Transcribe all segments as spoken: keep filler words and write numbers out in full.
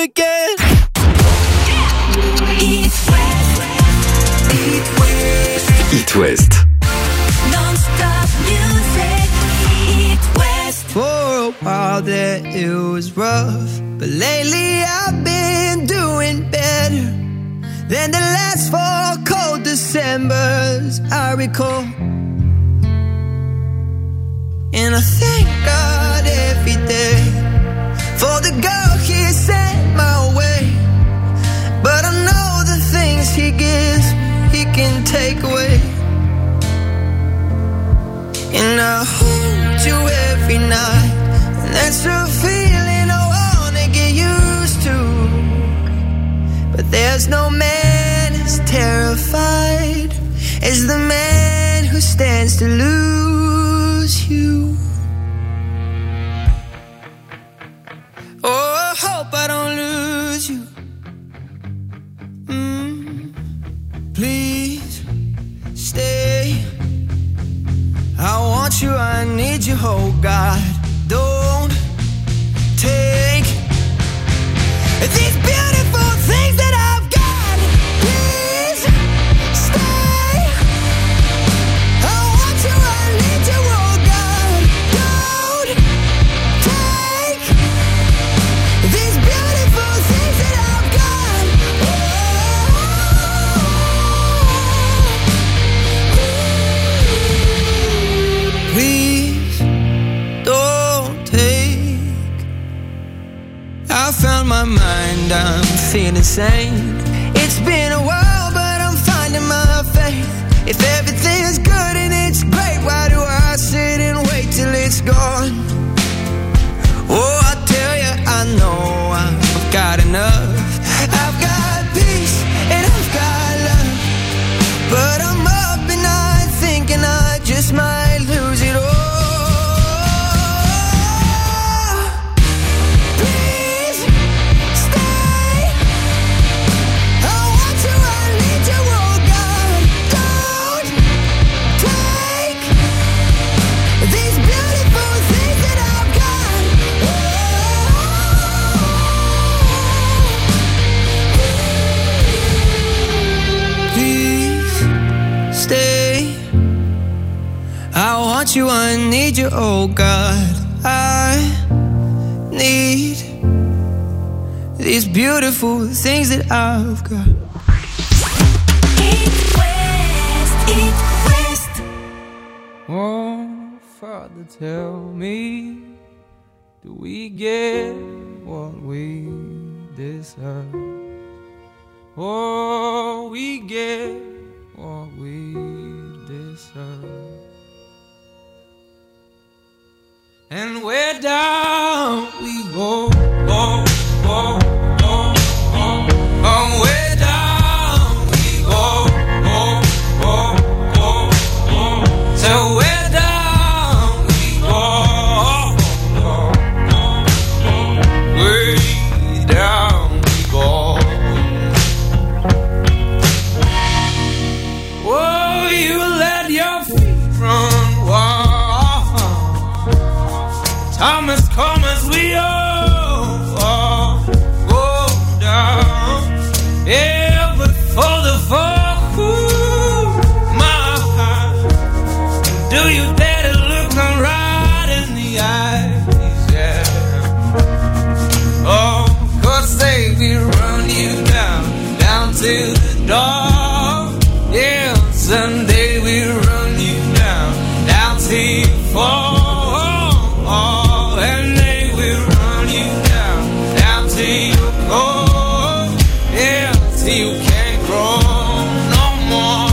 again. It West. Non-stop music. It West. For a while there it was rough, but lately I've been doing better than the last four cold Decembers I recall. And I thank God every day for the girl He sent my way. But I know the things He gives He can take away. And I hold you every night, and that's a feeling I wanna get used to. But there's no man as terrified as the man who stands to lose you. Oh, I hope I don't lose you. Mm, please stay. I want you, I need you, oh God. Don't take these beautiful things that I've got. Please stay. I want you, I need you, oh God. Don't take these beautiful things that I've got. Oh, please don't take. I found my mind, I'm feeling sane. It's been a while, but I'm finding my faith. If everything's good and it's great, why do I sit and wait till it's gone? Oh, I tell you, I know I've got enough. I've got peace and I've got love, but I'm up at night thinking I just might lose it all. Please stay. I want you, I need you, oh God. Don't take these beautiful things that I've got. Please stay. I want you, I need you, oh God. I need these beautiful things that I've got. It West. It West. Oh, Father, tell me, do we get what we deserve? Oh, we get what we deserve. And where down we go, go, go, go, go. Oh, where down we go, go, go, go, go. So where down we go, go, go, go. Way down we go. Oh, you let your feet run wild. Time has come as we all, all go down. Yeah, but for the fall, ooh, my heart, do you dare to look them right in the eyes? Yeah. Oh, 'cause they will run you down, down to the door. Yeah, someday we'll run you down, down till you fall. And they will run you down, down till you go. Yeah, till you can't grow no more.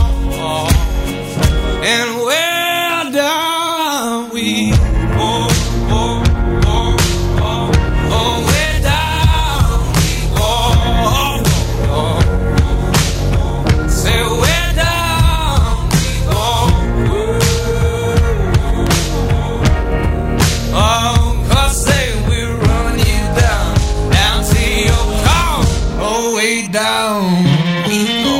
And where down we go, go, go, go. Oh, where down we go, go, go. Say where down we go. Oh, down we go.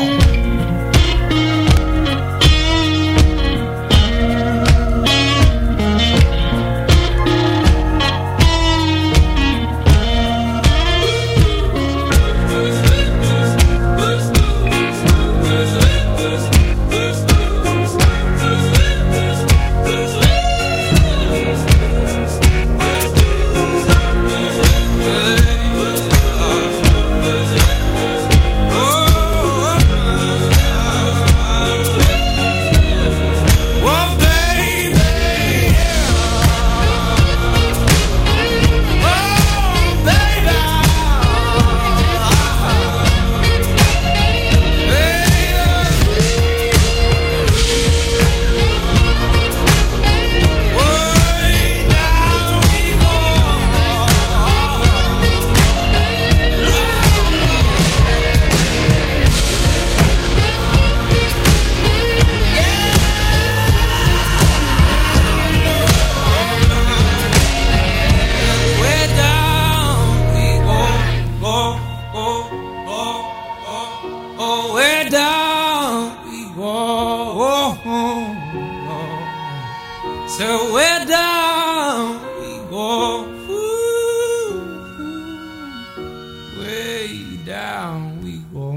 down we go.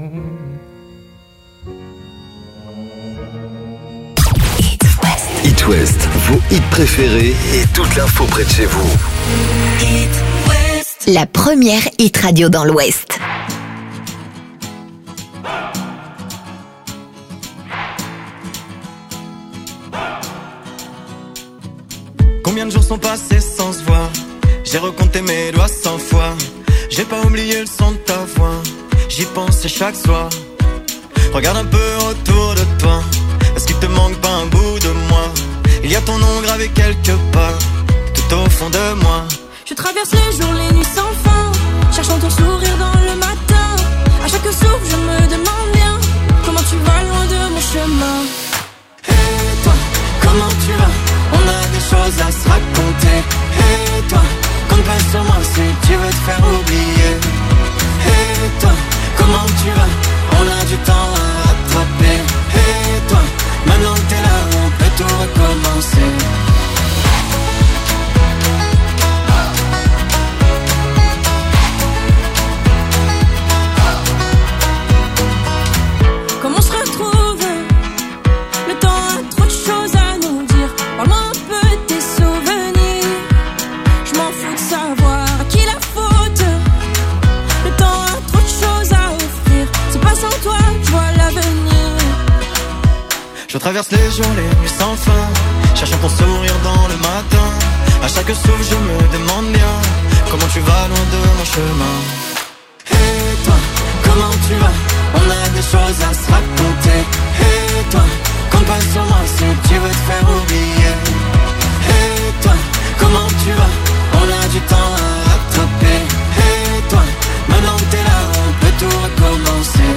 It West, vos hits préférés et toute l'info près de chez vous. It West. La première hit radio dans l'Ouest. Combien de jours sont passés sans se voir? J'ai recompté mes doigts cent fois. J'ai pas oublié le son de ta voix. J'y pensais chaque soir. Regarde un peu autour de toi. Est-ce qu'il te manque pas un bout de moi? Il y a ton nom gravé quelque part, tout au fond de moi. Je traverse les jours, les nuits sans fin, cherchant ton sourire dans le matin. À chaque souffle, je me demande bien comment tu vas loin de mon chemin. Et toi, comment tu vas? On a des choses à se raconter. Et toi, compte pas sur moi si tu veux te faire oublier. Et toi, comment tu vas? On a du temps à rattraper. Et toi, maintenant que t'es là, on peut tout recommencer. Comment on se retrouve? Le temps a trop de choses à nous dire. Parle-moi un peu de tes souvenirs. Je m'en fous de savoir à qui la faute. Le temps a trop de choses à offrir. C'est pas sans toi que je vois l'avenir. Je traverse les jours, les nuits sans fin, cherchant ton sourire dans le matin. À chaque souffle je me demande bien comment tu vas loin de mon chemin. Et toi, comment tu vas? On a des choses à se raconter. Et toi, compte pas sur moi si tu veux te faire oublier. Et toi, comment tu vas? On a du temps à rattraper. Et toi, maintenant que t'es là, on peut tout recommencer.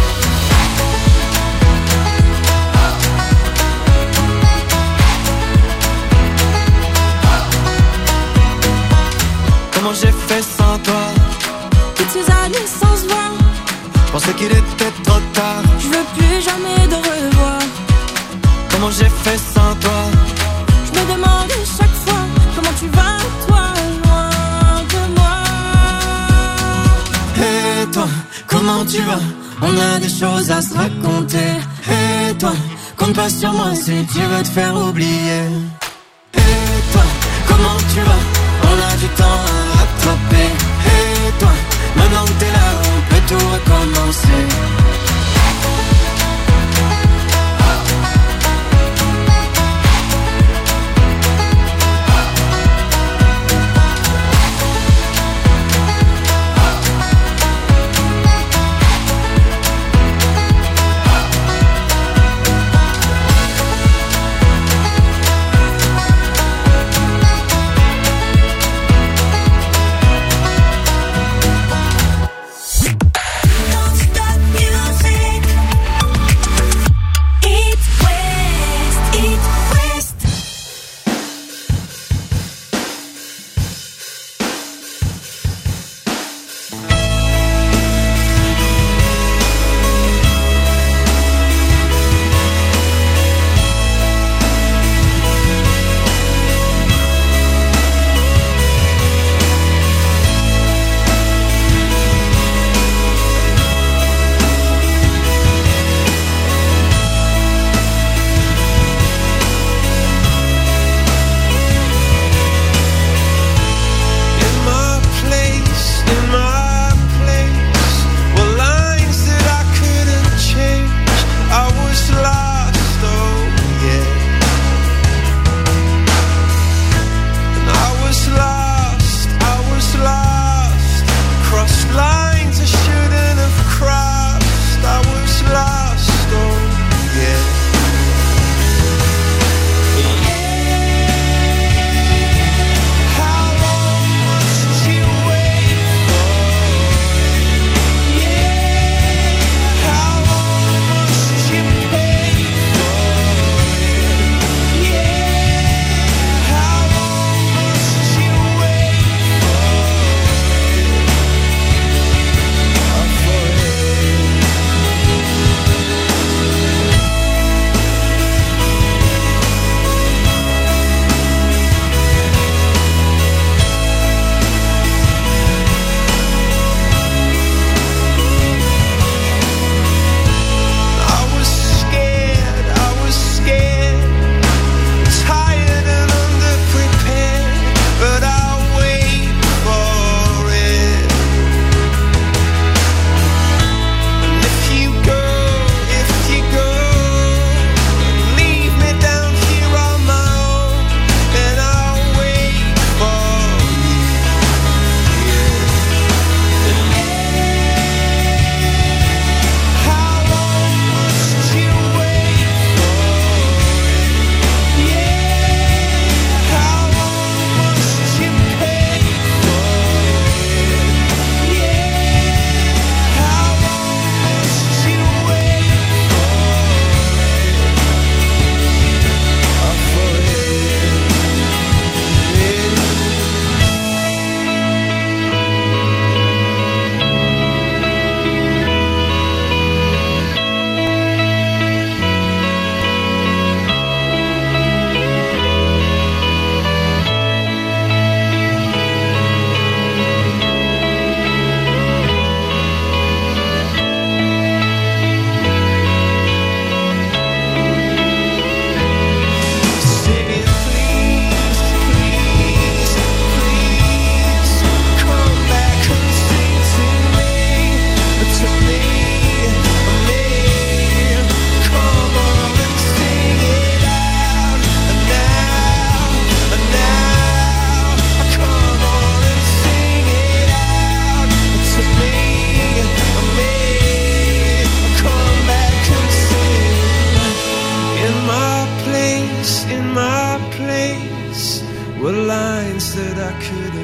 Comment j'ai fait sans toi? Toutes ces années sans se voir, Je pensais qu'il était trop tard. je veux plus jamais de revoir. Comment j'ai fait sans toi? Je me demande chaque fois comment tu vas, toi, loin de moi. Et toi, comment tu vas? On a des choses à se raconter. Et toi, compte pas sur moi si tu veux te faire oublier. Et toi, comment tu vas? On a du temps à rattraper. Et toi, maintenant que t'es là, on peut tout recommencer.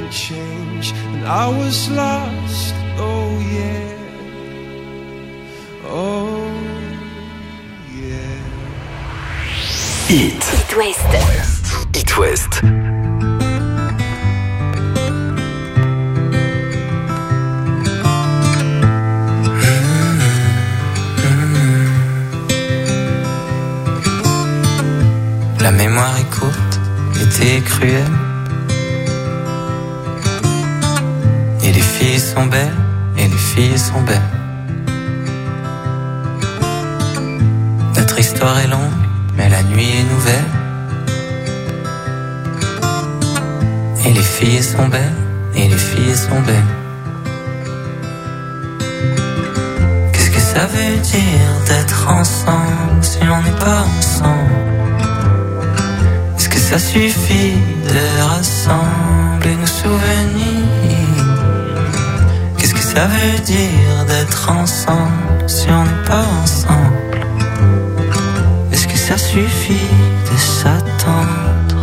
change, and I was lost. Oh yeah, oh yeah. It, It West. It West. La mémoire est courte, l'été est cruel. Et les filles sont belles, et les filles sont belles. Notre histoire est longue, mais la nuit est nouvelle. Et les filles sont belles, et les filles sont belles. Qu'est-ce que ça veut dire d'être ensemble si on n'est pas ensemble? Est-ce que ça suffit de rassembler nos souvenirs? Qu'est-ce que ça veut dire d'être ensemble si on n'est pas ensemble? Est-ce que ça suffit de s'attendre?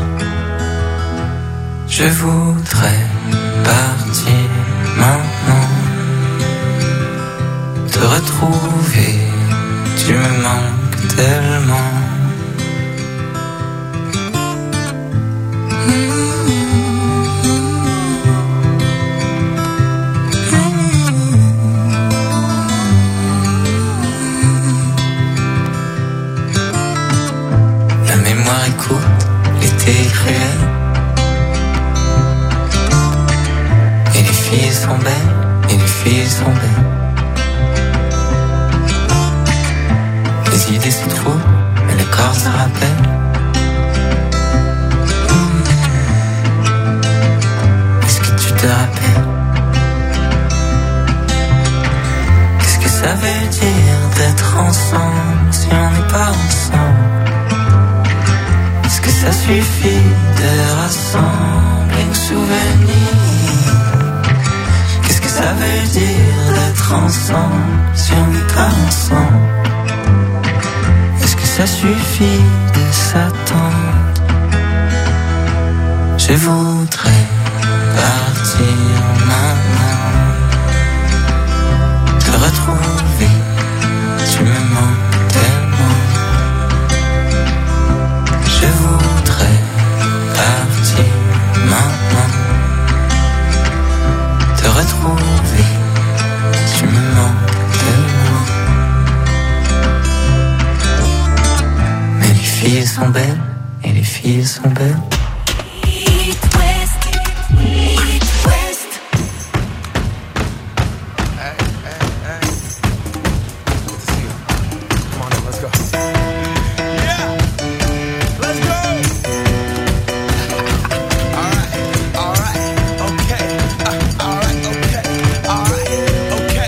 Je voudrais partir maintenant, te retrouver, tu me manques tellement. La mémoire est courte, l'été est cruel. Et les filles sont belles, et les filles sont belles. Les idées se trouvent, mais le corps se rappelle. Est-ce que tu te rappelles? Qu'est-ce que ça veut dire d'être ensemble si on n'est pas ensemble? Est-ce que ça suffit de rassembler nos souvenirs? Qu'est-ce que ça veut dire d'être ensemble si on n'est pas ensemble? Est-ce que ça suffit de s'attendre? Je voudrais partir maintenant, te retrouver, tu me manques tellement. Je voudrais partir maintenant, te retrouver, tu me manques tellement. Mais les filles sont belles, et les filles sont belles. It West, It West. Come on, let's go. Yeah, let's go. All right, all right, okay. Uh, all right, okay, all right, okay.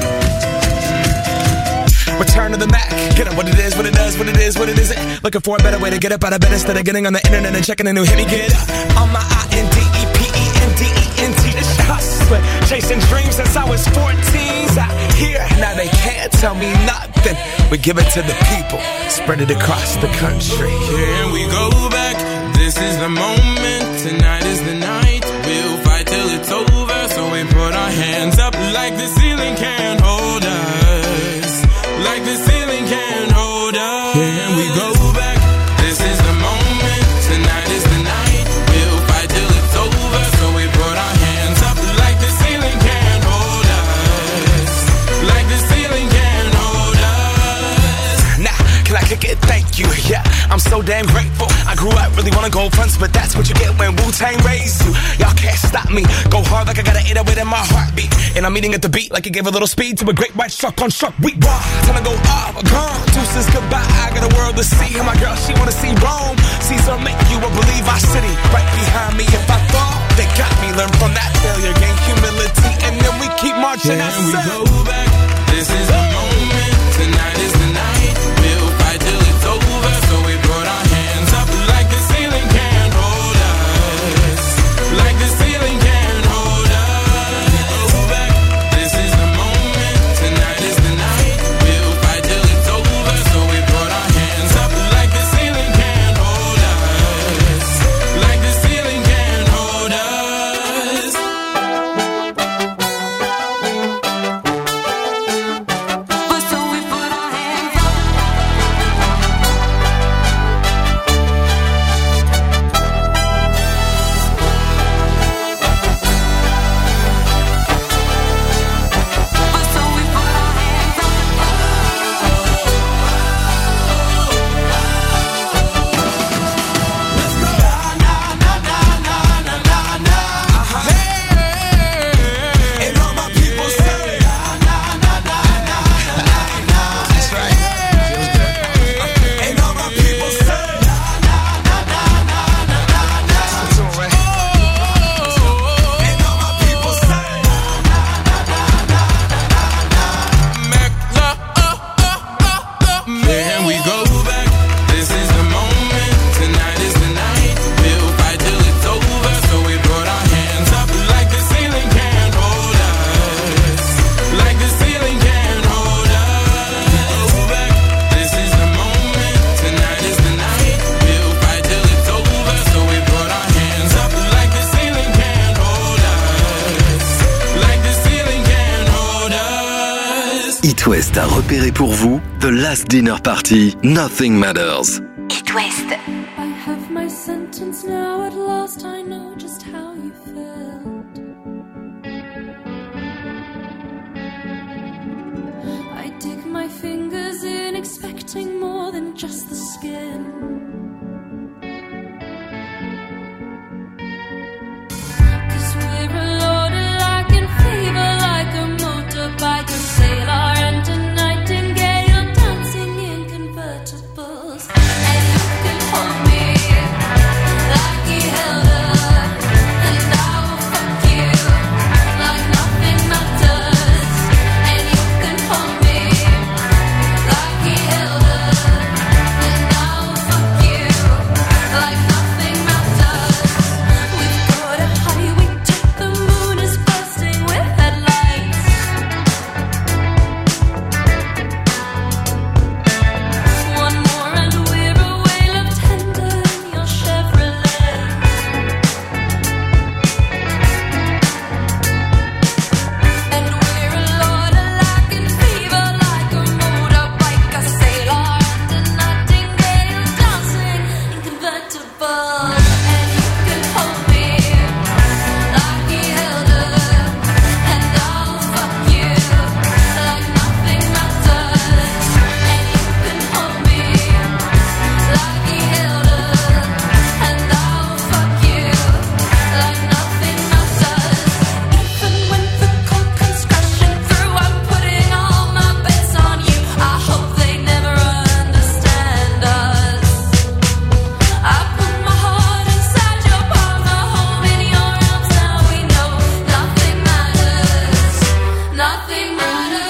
Return to the Mac. Get it, what it is, what it does, what it is, what it isn't. Looking for a better way to get up out of bed instead of getting on the internet and checking a new hit. Me get up on my I N D E P E N D E N T. This shit hustling, chasing dreams since I was fourteen. Out here, now they can't tell me nothing. We give it to the people, spread it across the country. Here we go back, this is the moment, tonight is the night. We'll fight till it's over, so we put our hands up like the ceiling can't hold us. Like the ceiling can't hold us. Here we go back, this is the moment, tonight is the night. We'll fight till it's over, so we put our hands up like the ceiling can't hold us. Like the ceiling can't hold us. Nah, can I kick it? Thank you, yeah, I'm so damn grateful. I grew up really wanna go fronts, but that's what you get when Wu-Tang raised you. Y'all can't stop me, go hard like I got an eight oh eight in my heartbeat. And I'm eating at the beat like it gave a little speed to a great white truck on truck. We raw, time to go off, gone, deuces goodbye. I got a world to see, and my girl, she wanna see Rome. Caesar make you a believer city, right behind me if I fall. They got me, learn from that failure, gain humility, and then we keep marching. Here we go back, this is the moment, tonight is the night. We'll fight till it's over, so we put our hands up like the ceiling can't hold us. Like the ceiling can't hold us. Go back, this is the moment, tonight is the night. We'll fight till it's over, so we put our hands up like the ceiling can't hold us. Like the ceiling can't hold us. It West a repéré pour vous The Last Dinner Party, Nothing Matters. It West. I have my sentence now, at last I know just how you felt. I dig my fingers in, expecting more than just the skin. Cause we're a loaded like in fever, like a motorbike, a sailor and a nightingale, dancing in convertibles. And you can hold me like he held her, and I will fuck you like nothing matters. And you can hold me like he held her, and I will fuck you like nothing matters. We've got a highway to the moon is bursting with headlights. One more and we're away, love tender in your Chevrolet. And we're a lot alike in fever, like a motorbike, a sailor and a nightingale, dancing in convertibles. And you can hold me like he held her, and I'll fuck you like nothing matters. And you can hold me like he held her, and I'll fuck you like nothing matters. Even when the cold comes crashing through, I'm putting all my bets on you. I hope they never understand us. I put my heart inside your palm, a home in your arms. Now we know nothing matters. Nothing matters.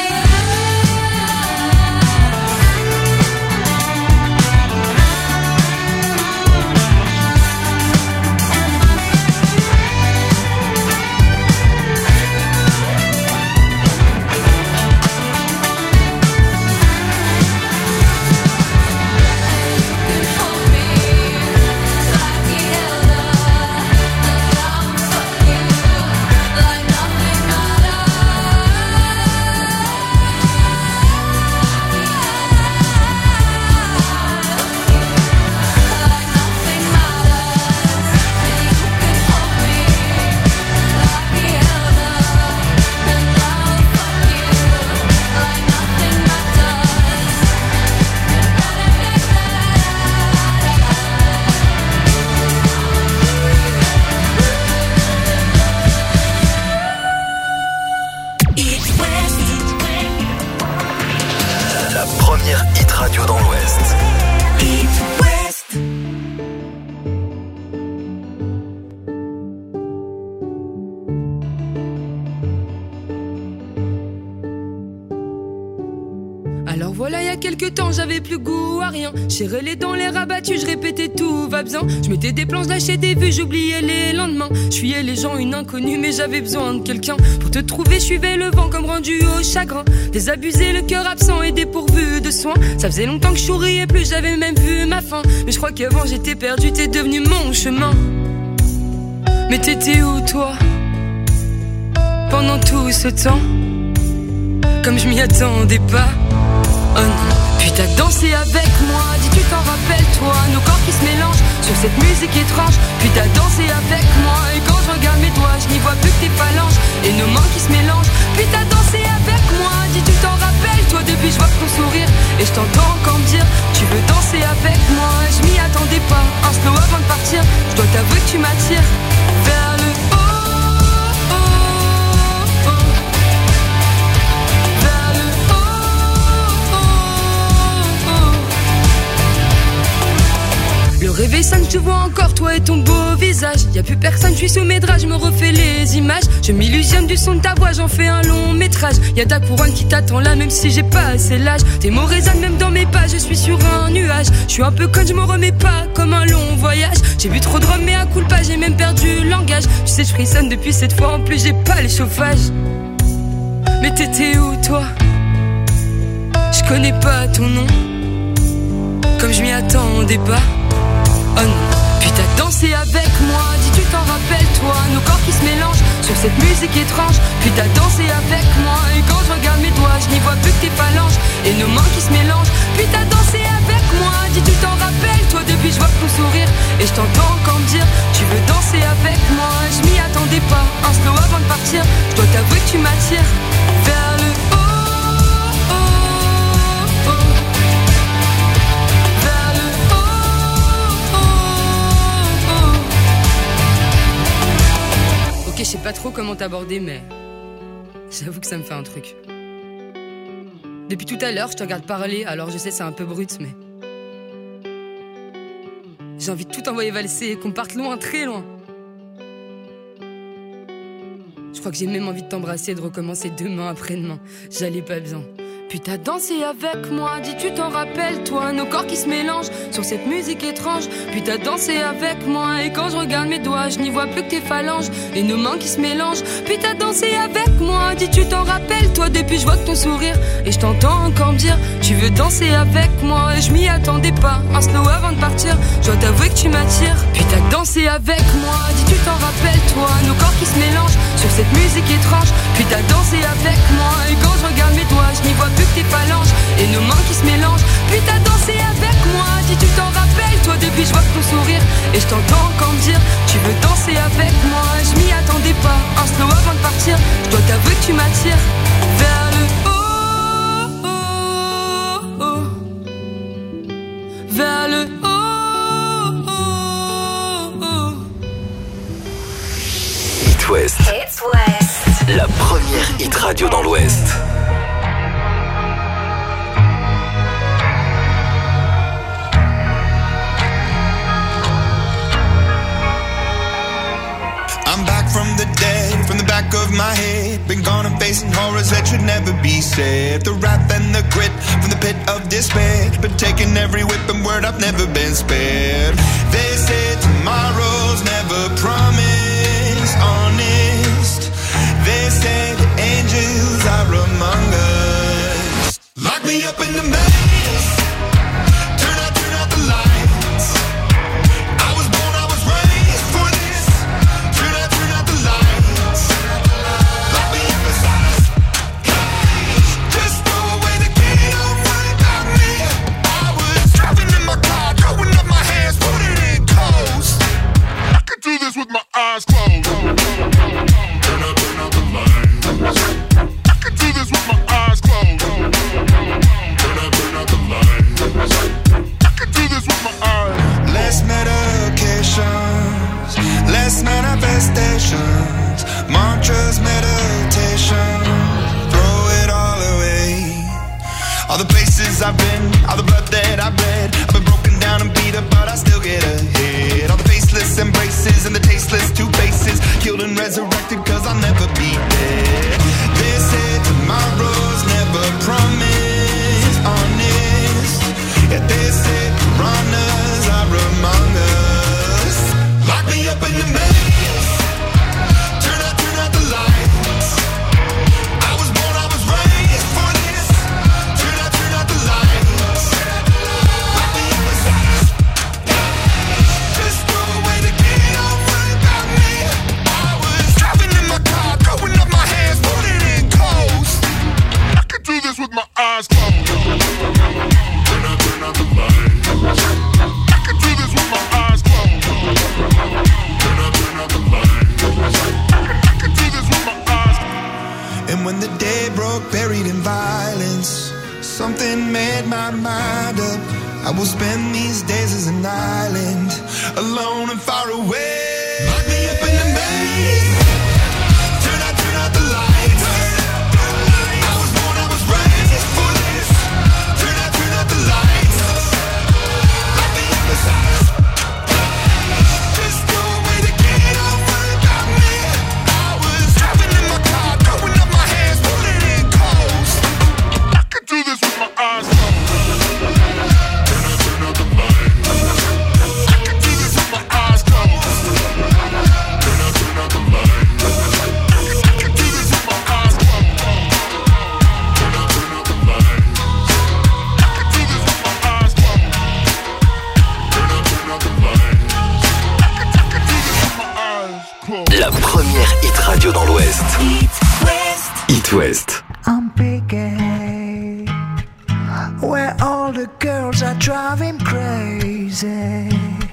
Hold me like he held her, and I'll fuck you like nothing La première hit radio dans l'Ouest. Alors voilà, il y a quelques temps, j'avais plus goût à rien. J'ai relé dans les rabattus, je répétais tout va bien. Je mettais des planches, lâchais des vues, j'oubliais les lendemains. Je fuyais les gens, une inconnue, mais j'avais besoin de quelqu'un. Pour te trouver, je suivais le vent comme rendu au chagrin. Désabusé, le cœur absent et dépourvu de soins. Ça faisait longtemps que je souriais plus, j'avais même vu ma fin. Mais je crois qu'avant j'étais perdu, t'es devenu mon chemin. Mais t'étais où toi, pendant tout ce temps? Comme je m'y attendais pas. Oh non. Puis t'as dansé avec moi, dis tu t'en rappelles toi, nos corps qui se mélangent sur cette musique étrange. Puis t'as dansé avec moi, et quand je regarde mes doigts, je n'y vois plus que tes phalanges et nos mains qui se mélangent. Puis t'as dansé avec moi, dis tu t'en rappelles toi, depuis je vois ton sourire et je t'entends encore me dire tu veux danser avec moi. Je m'y attendais pas, un slow avant de partir, je dois t'avouer que tu m'attires vers le haut. Le réveil sonne, je te vois encore, toi et ton beau visage. Y'a plus personne, je suis sous mes draps, je me refais les images. Je m'illusionne du son de ta voix, j'en fais un long métrage. Y'a ta couronne qui t'attend là, même si j'ai pas assez l'âge. Tes mots résonnent même dans mes pas, je suis sur un nuage. Je suis un peu conne, je me remets pas, comme un long voyage. J'ai bu trop de rhum, mais à coup pas, j'ai même perdu le langage. Tu sais, je frissonne depuis cette fois, en plus j'ai pas les chauffages. Mais t'étais où toi? Je connais pas ton nom, comme je m'y attendais pas. Oh non. Puis t'as dansé avec moi, dis tu t'en rappelles toi, nos corps qui se mélangent sur cette musique étrange. Puis t'as dansé avec moi, et quand je regarde mes doigts, je n'y vois m'attires vers le haut, oh, oh. Vers le haut, oh, oh. Ok, je sais pas trop comment t'aborder, mais j'avoue que ça me fait un truc. Depuis tout à l'heure, je te regarde parler, alors je sais c'est un peu brut, mais j'ai envie de tout envoyer valser et qu'on parte loin, très loin. Je crois que j'ai même envie de t'embrasser et de recommencer demain après-demain. J'allais pas bien. Puis t'as dansé avec moi, dis tu t'en rappelles toi, nos corps qui se mélangent sur cette musique étrange. Puis t'as dansé avec moi et quand je regarde mes doigts, je n'y vois plus que tes phalanges et nos mains qui se mélangent. Puis t'as dansé avec moi, dis tu t'en rappelles toi, depuis je vois que ton sourire et je t'entends encore me dire tu veux danser avec moi et je m'y attendais pas. Un slow avant de partir, je dois t'avouer que tu m'attires. Puis t'as dansé avec moi, dis tu t'en rappelles toi, nos corps qui se mélangent sur cette musique étrange. Puis t'as dansé avec moi et quand je regarde mes doigts, je n'y vois plus que tes phalanges et nos mains qui se mélangent. Puis t'as dansé avec moi, dis tu t'en rappelles toi, depuis je vois que ton sourire et je t'entends encore me dire tu veux danser avec moi, je m'y attendais pas. Un slow avant de partir, je dois t'avouer que tu m'attires vers le haut, oh, oh. Vers le haut, oh, oh. It West, It's West. la première hit radio dans l'Ouest. From the dead, from the back of my head, been gone and facing horrors that should never be said. The wrath and the grit from the pit of despair, been taking every whip and word, I've never been spared. They say tomorrow's never promised, honest. They say the angels are among us. Lock me up in the maze, turn out, turn out the lights. I was born, I was raised for this. Turn out, turn out the lights. Lock me up inside this cage. Just throw away the key, don't worry about me. I was driving in my car, throwing up my hands, putting it in coast. I could do this with my eyes closed. Turn out, turn out the lights. I could do this with my eyes closed. Turn out, turn out the lights. I could do this with my eyes. Less medications, less manifestations, mantras, meditation, throw it all away. All the places I've been, all the blood that I've bled, I've been broken down and beat up, but I still get ahead. All the faceless embraces and the tasteless two faces, killed and resurrected cause I'll never be dead. They say tomorrow's never promised, honest. Yeah, they say piranhas are among us. Lock me up in the maze, turn out, turn out the lights. I was born, I was raised for this. Turn out, turn out the lights. Lock me up inside this cage. Just throw away the key, don't worry about me. I was driving in my car, throwing up my hands, putting it in coast. I could do this with my eyes closed. Turn out, turn out the lights. I could do this with my eyes closed. Turn out, turn out the lights. I could do this with my eyes. And when the day broke, buried in violence, something made my mind up. I will spend these days as an island, alone and far away. Lock me up in the maze. Turn out, turn out the lights. I was born, I was raised for this. Turn out, turn out the lights. Lock me up inside this cage. Just throw away the key, don't worry about me. I was driving in my car, throwing up my hands, putting it in coast. I could do this with my eyes closed. Turn out, turn out the lights. I could do this with my eyes closed. Turn out, turn out the lights. I could do this with my eyes closed. Turn out, turn out the lights. I could do this with my eyes closed. Turn out, turn out the lights. I could, I could do this with my eyes closed. La première hit radio dans l'Ouest. It West. I'm picking where all the girls are driving crazy.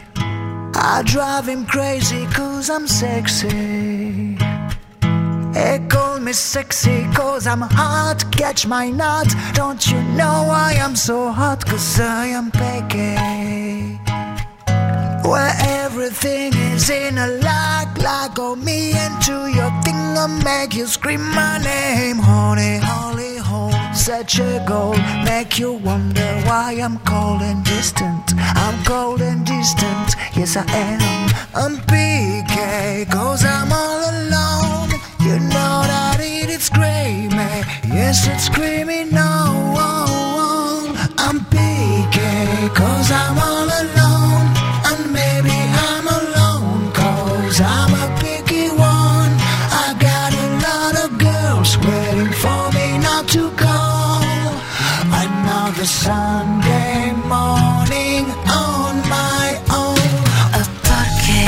I drive him crazy cause I'm sexy. E con me sexy, cause I'm hot, catch my nut. Don't you know I am so hot, cause I am Peggy. Where everything is in a lock, lock on me into your thing, I'll make you scream my name. Honey, holy hole, such a goal, make you wonder why I'm cold and distant. I'm cold and distant, yes I am. I'm P K, cause I'm all alone. You know that it is screaming, yes it's screaming no. I'm P K, cause I'm all alone. And maybe I'm alone, cause I'm a picky one. I got a lot of girls waiting for me not to go. Another Sunday morning on my own. ¿Por qué?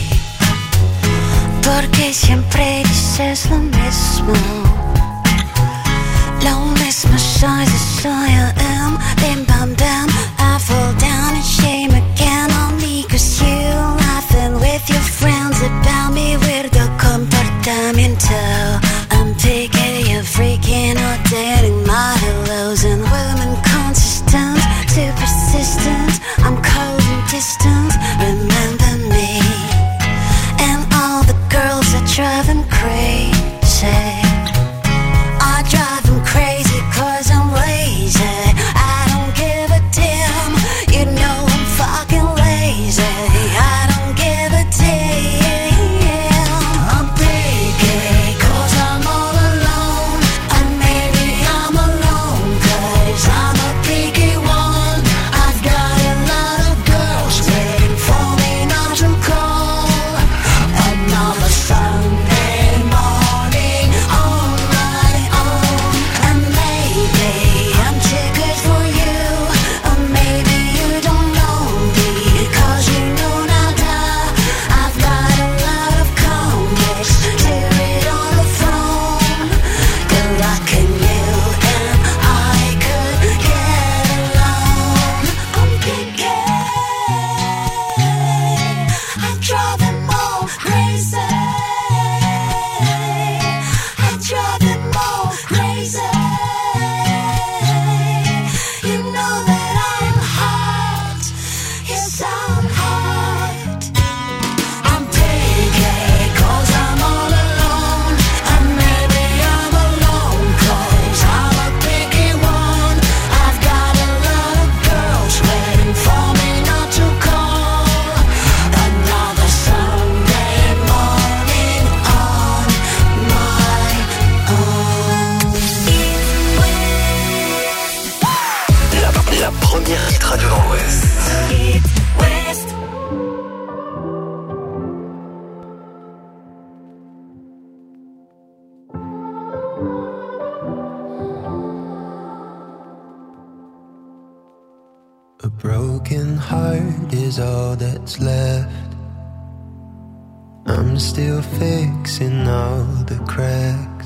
Porque siempre dices lo mismo. Lo mismo soy, soy I am. Bim bam bam, I fall down in shame again. Only cause you laughing with your friends about me. Weirdo comportamiento. I'm picking you freaking out, dating my hellos and women consistent, too persistent. I'm cold and distant, remember me. And all the girls that drive him crazy. I drive him crazy cause I'm lazy. I don't give a damn, you know I'm fucking lazy. I don't give a damn. I'm picky cause I'm all alone. And maybe I'm alone cause I'm a picky one. I've got a lot of girls waiting for me not to call. Another Sunday morning on my own. And maybe I'm too good for you, or maybe you don't know me, cause you know nada. I've got a lot of comics, do it on the phone. Good luck in you and I could get along. I'm picky, I drive them all crazy. I drive them all crazy. You know that I'm hot, yes I'm hot. I'm picky cause I'm all alone. And maybe I'm alone cause I'm a picky one. I've got a lot of girls waiting for me not to call. Another Sunday morning on my own. La, la première hit radio dans l'Ouest. West. A broken heart is all that's left. I'm still fixing all the cracks.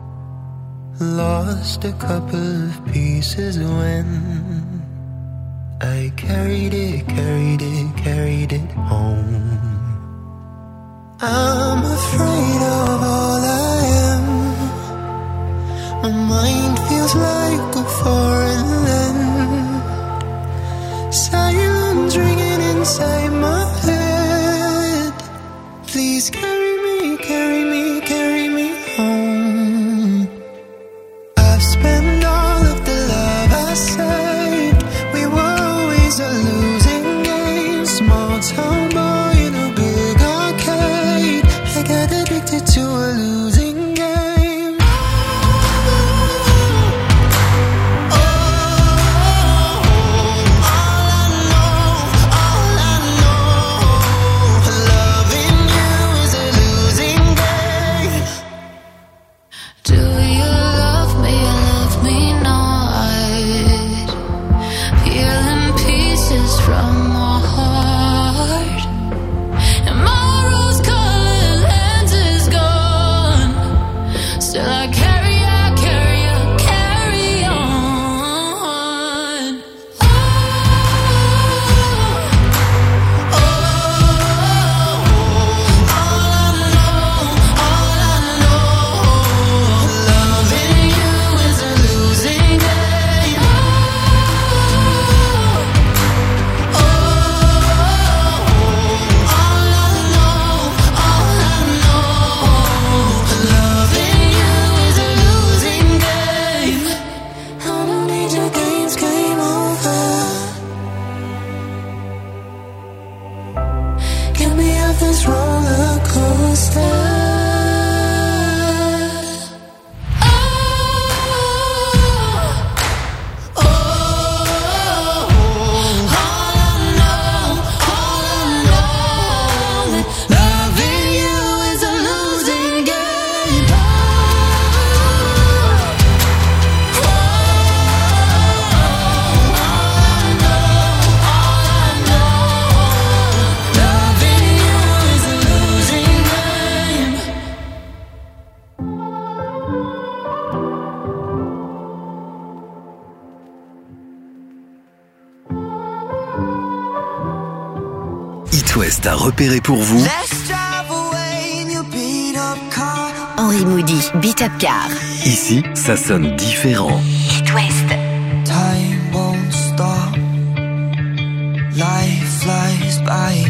Lost a couple of pieces when I carried it, carried it, carried it home. I'm afraid of all I am. My mind feels like a foreign land. Silence ringing inside my head. Please carry me, carry me, carry me home. I've spent all of the love I saved. We were always a losing game. Small town boy in a big arcade. I got addicted to a losing game. Loving you is a West a repéré pour vous Henri Moody, Beat Up Car. Ici, ça sonne différent. It West. Time won't stop. Life flies by.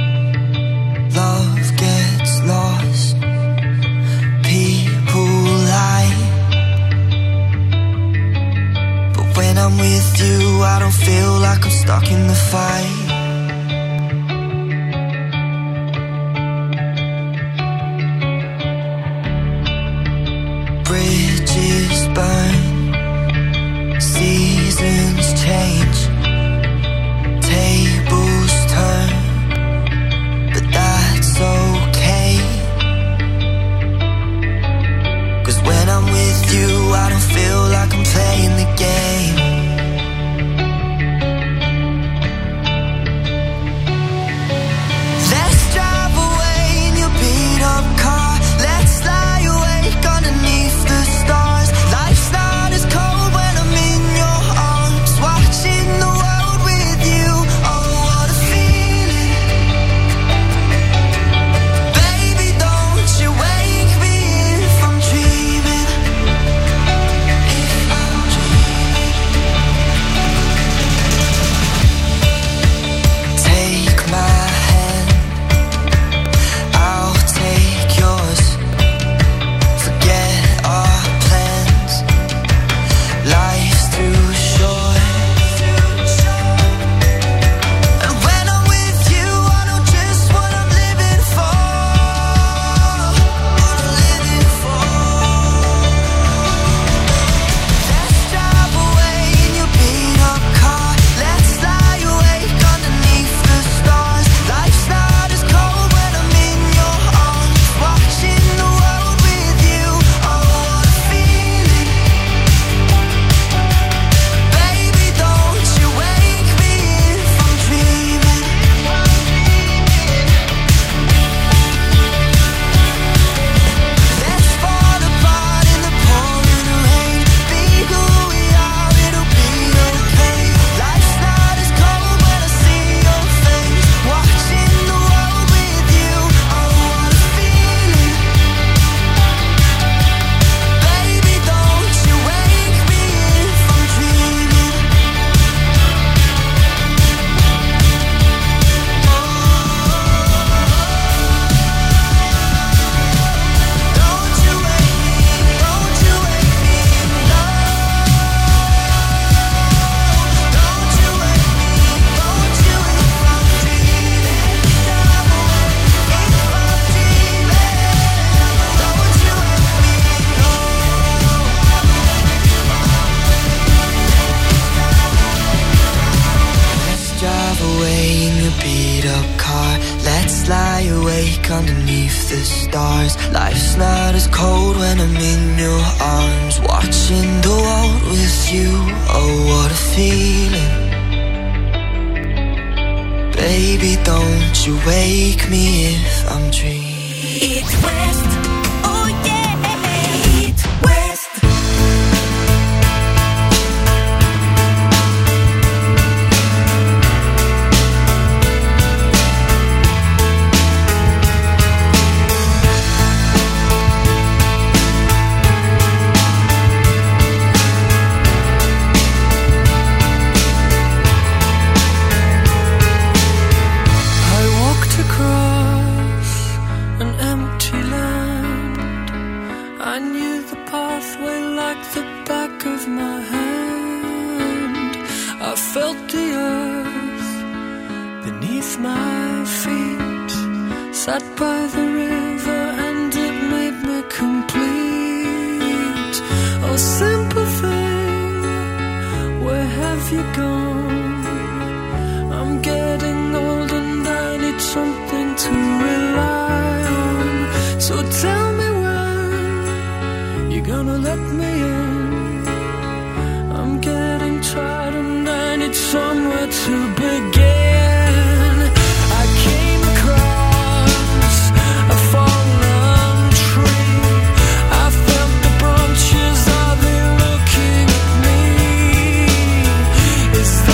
Love gets lost. People lie. But when I'm with you, I don't feel like I'm stuck in the fight. Bridges burn, seasons change, tables turn, but that's okay. 'Cause when I'm with you, I don't feel like I'm playing the game. Let's drive away in your beat up car. Let's lie awake underneath the stars. Life's not as cold when I'm in your arms, watching the world with you. Oh, what a feeling. Baby, don't you wake me if I'm dreaming. If I'm dreaming. Take my hand, I'll take yours. Forget our plans. Life's too short. And when I'm with you, I know just what I'm living for. What I'm living for. Let's drive away in your beat up car. Let's lie awake underneath the stars. Life's not as cold when I'm in your arms, watching the world with you. Oh, what a feeling. Baby, don't you wake me if I'm dreaming. Let's fall apart in the pouring rain. Be who we are, it'll be okay. Life's not as cold when I see your face, watching the world with you. Oh, what a feeling. Baby, don't you wake me if I'm dreaming. Don't you wake me, don't you wake me, no. Don't you wake me, don't you if I'm dreaming. Drive away if I'm dreaming. Don't you wake me, no. Let's drive away in your beat up car. Let's lie awake underneath the stars. Life's not as cold when I'm in your arms, watching the world with you. Oh, what a feeling. Baby, don't you wake me if I'm dreaming. It West. Oh yeah. It West. I walked across an empty land. I knew the pathway like the back of my hand. I felt the earth beneath my feet. Sat by the river and it made me complete. Oh, simple thing, where have you gone? I'm getting old and I need something to rely on. So tell me when you're gonna let me in. I'm getting tired and I need somewhere to begin. I came across a fallen tree. I felt the branches, are they looking at me? Is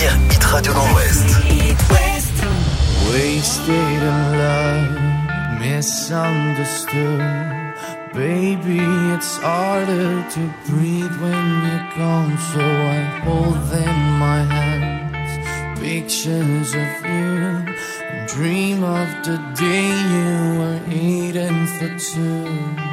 première hit radio dans l'Ouest. Wasted in love, misunderstood. Baby, it's harder to breathe when you're gone, so I hold them in my hands, pictures of you, and dream of the day you were eating for two.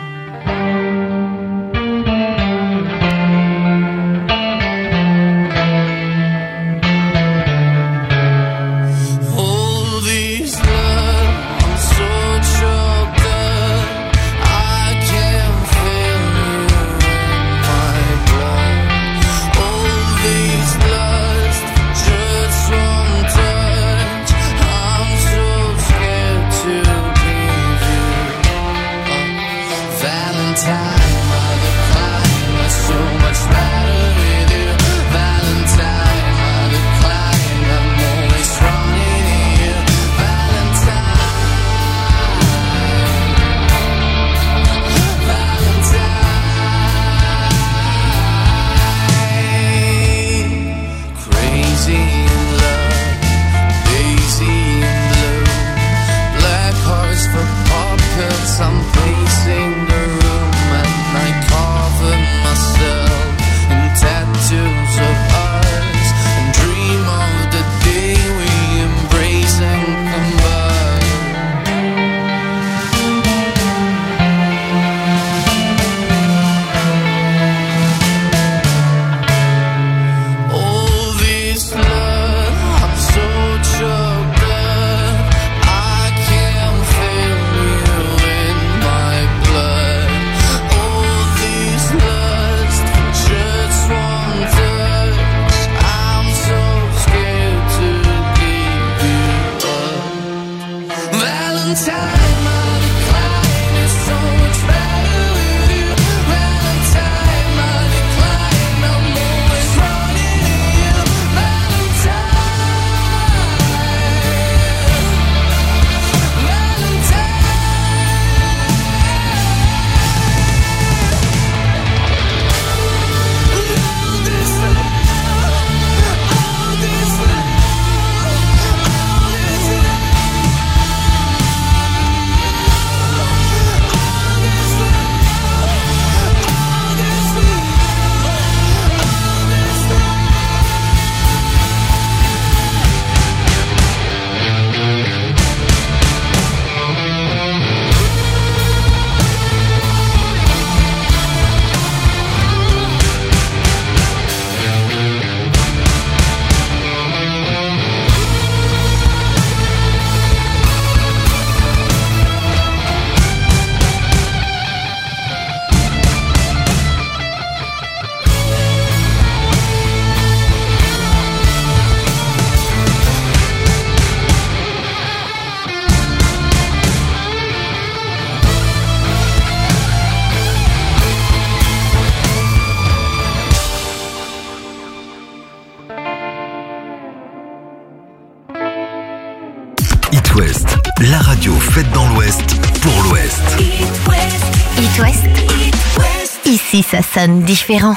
It West, la radio faite dans l'Ouest pour l'Ouest. It West. It West. It West. Ici, ça sonne différent.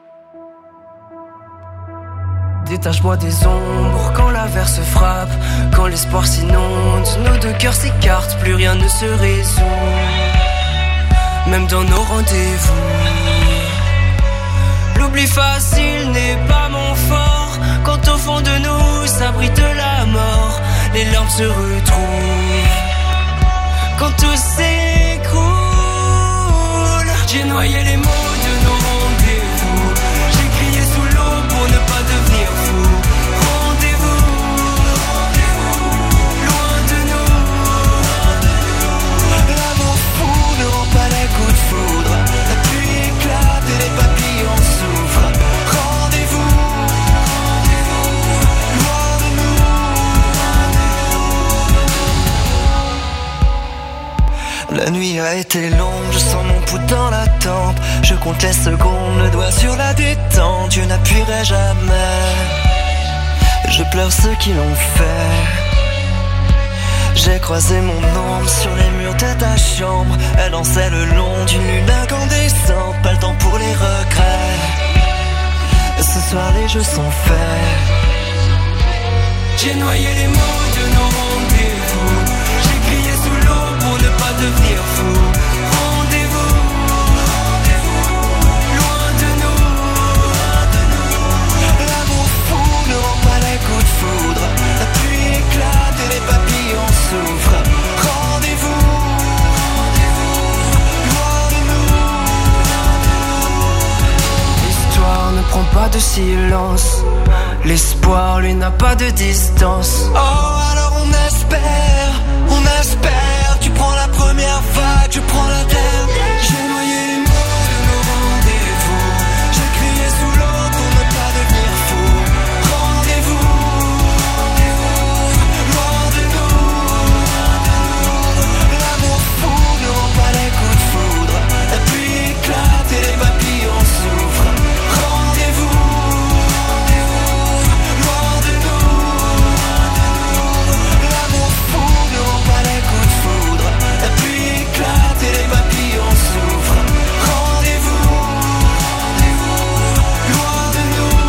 Détache-moi des ombres quand l'averse frappe, quand l'espoir s'inonde, nos deux cœurs s'écartent, plus rien ne se résout, même dans nos rendez-vous. L'oubli facile n'est pas mon fort, quand au fond de nous s'abrite la mort, les larmes se retrouvent, quand tout s'écroule. J'ai noyé les mots de nos rendez-vous, j'ai crié sous l'eau pour ne pas devenir fou. Rendez-vous, rendez-vous, loin de nous. L'amour fou ne rend pas les coups de foudre, la pluie éclate et les papillons souffrent. Rendez-vous, rendez-vous, loin de nous. La nuit a été longue, je sens mon pouls dans la tempe. Je compte les secondes, le doigt sur la détente. Je n'appuierai jamais, je pleure ceux qui l'ont fait. J'ai croisé mon ombre sur les murs de ta chambre. Elle dansait le long d'une lune incandescente. Pas le temps pour les regrets, ce soir les jeux sont faits. J'ai noyé les mots de nos rendez-vous. J'ai crié sous l'eau pour ne pas devenir fou. Rendez-vous, rendez-vous, loin de nous. L'amour fou ne rend pas les coups de foudre. La pluie éclate et les papillons souffrent. Rendez-vous, rendez-vous, loin de nous. L'histoire ne prend pas de silence. L'espoir, lui, n'a pas de distance. Oh, alors on espère, on espère. Tu prends la première vague, je prends la terre. J'ai noyé les mots de nos rendez-vous. J'ai crié sous l'eau pour ne pas devenir fou. Rendez-vous, rendez-vous, loin de nous. L'amour fou ne rend pas les coups de foudre. La pluie éclate et les papillons souffrent. Rendez-vous. Et les papillons souffrent. Rendez-vous, rendez-vous, loin de nous.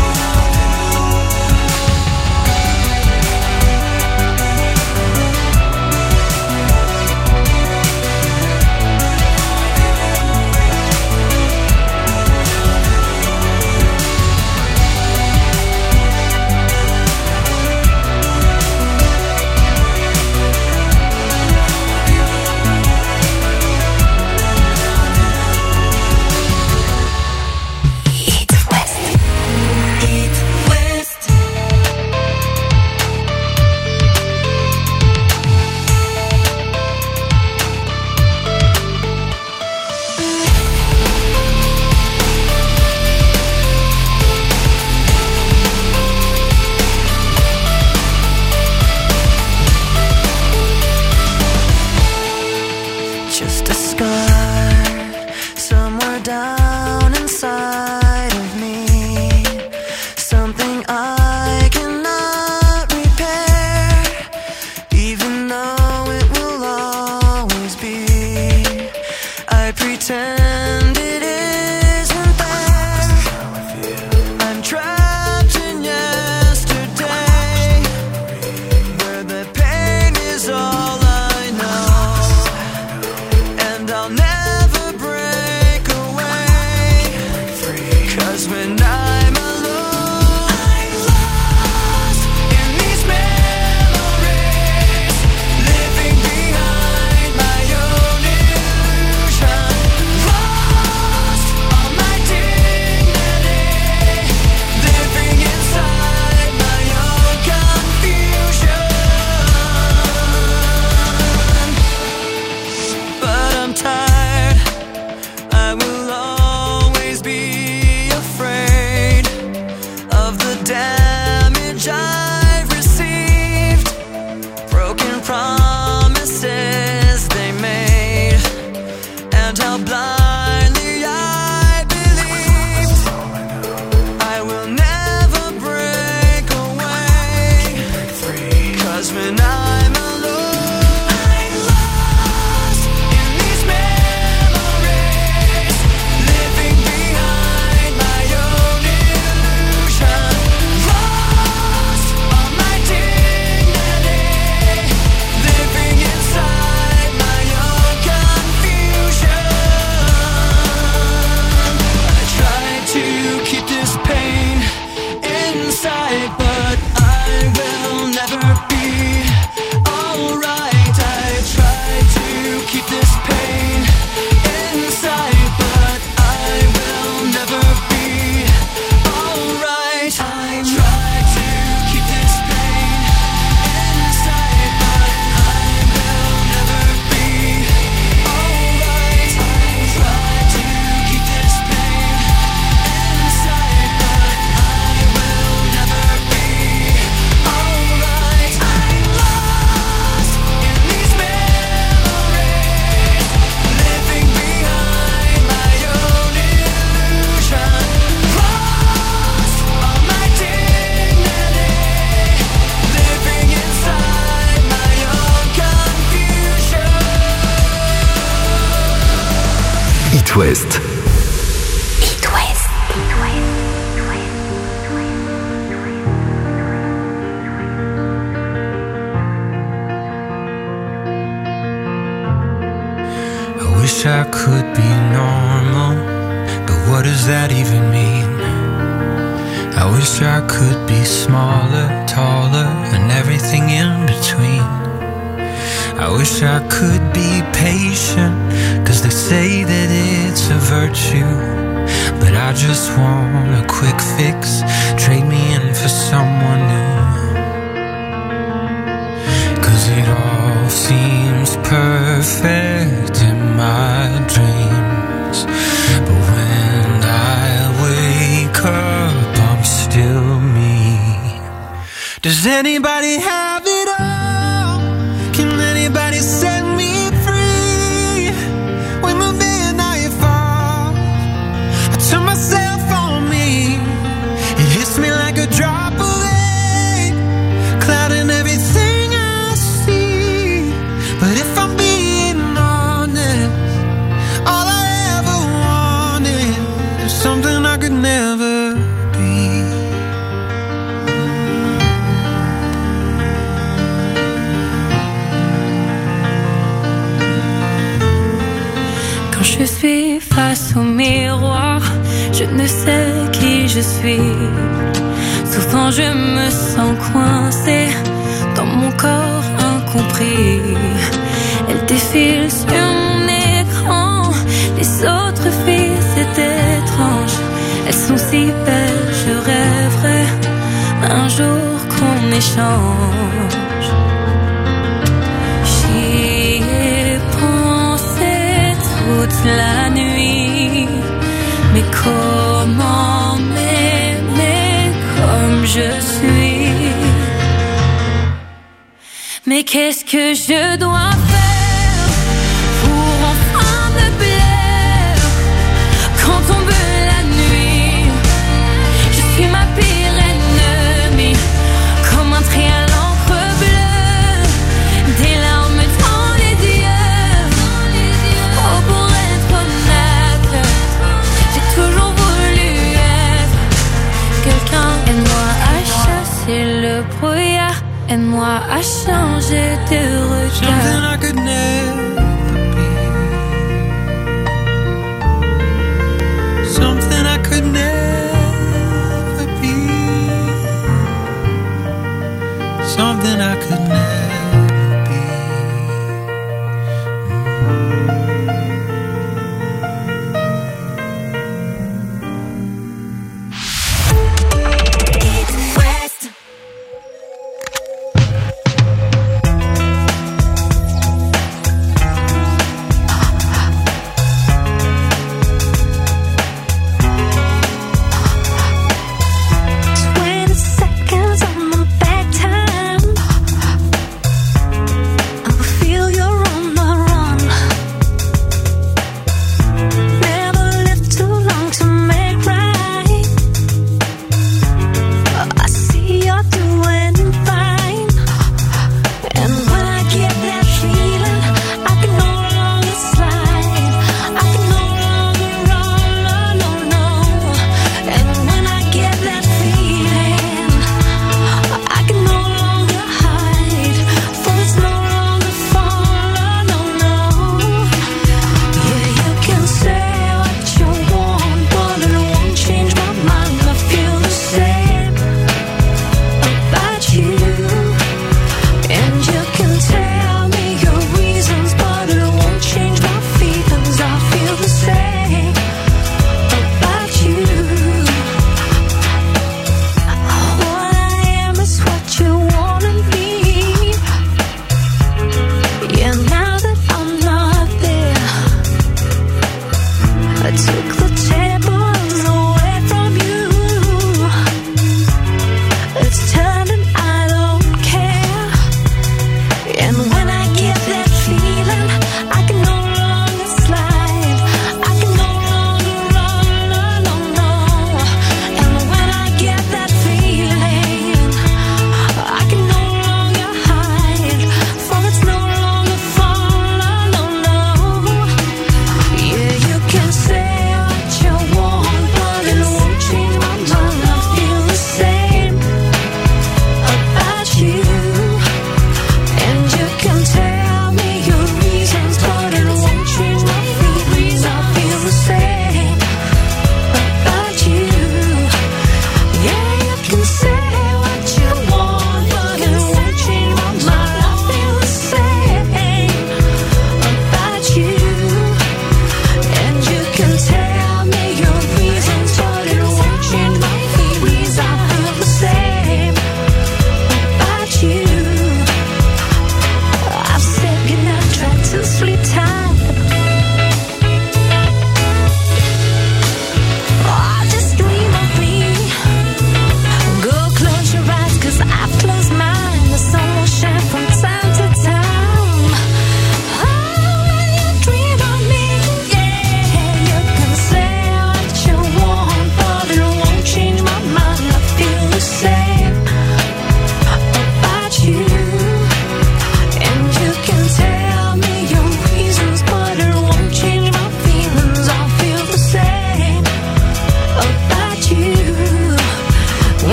Just a scar somewhere down inside of me. Something I cannot repair, even though it will always be. I pretend it isn't there. I'm trapped in yesterday, where the pain is all I know. And I'll never break away, 'cause when I'm alone, I'm lost in these memories, living behind my own illusion. Lost all my dignity, living inside my own confusion. But I'm tired, I will always be afraid of the damage I've received, broken promises they made, and how blindly I believed. I will never break away, 'cause when I'm alone, I'm lost in these memories, living behind my own illusion. Lost all my dignity, living inside my own confusion. I try to keep this pain inside, but I will never be alright. I try to keep this pain inside, but I will never be alright. I try to keep this pain inside, but I will never be alright. I try to keep this pain inside, but I will never be alright. I'm lost in these memories, living behind my own illusion. Lost all my dignity, living inside my own confusion. It West. It West. could be normal, but what does that even mean? I wish I could be smaller, taller, and everything in between. I wish I could be patient, 'cause they say that it's a virtue. But I just want a quick fix, trade me in for someone new. 'Cause it all seems perfect in my dreams, but when I wake up I'm still me. Does anybody have it all? Can anybody set me free? When the midnight falls, I turn myself on me. It hits me like a drop of rain, clouding everything I see. But if I'm being honest, all I ever wanted is something I could never be. Quand je suis face au miroir, je ne sais qui je suis. Souvent je me sens coincée dans mon corps incompris. Elle défile sur mon écran, les autres filles c'est étrange. Elles sont si belles, je rêverais un jour qu'on échange. J'y ai pensé toute la nuit, mais comment m'aimer comme je suis? Mais qu'est-ce que je dois faire pour enfin me plaire? Quand tombe la nuit, je suis ma pire ennemie, comme un trait à l'encre bleue, des larmes dans les yeux. Oh, pour être honnête, j'ai toujours voulu être quelqu'un. Aide-moi à chasser le brouillard, aide-moi à changer de regard. Something I could never be. Something I could never be. Something I could never